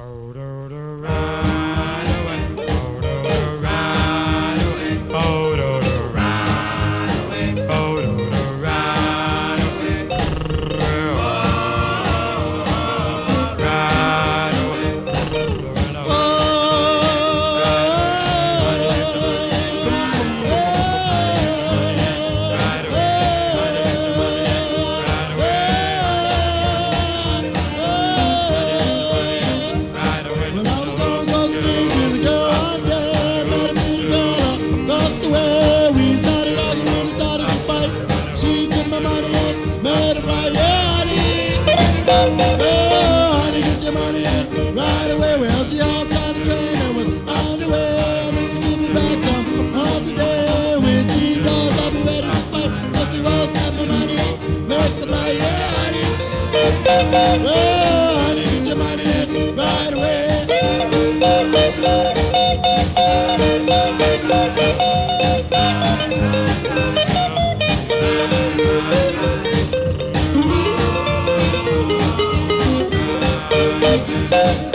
Oh, do, do, ride away. Oh, do, do, ride away. Oh, do, do, ride away. Oh, do, do, ride away. Ride away. Run away. Ride away. When I was gonna go straight to the girl one day, met a pretty girl across the way. We started arguing, started to fight. She took my money and made it right. Yeah, honey. Oh, honey, get your money and right away. Well, she hopped on the train and was on the way. I think she'll be back some of the day. When she does, I'll be ready to fight. So she wrote out my money and make the right. Yeah, honey. Oh, honey, get your money and right away. Ride away.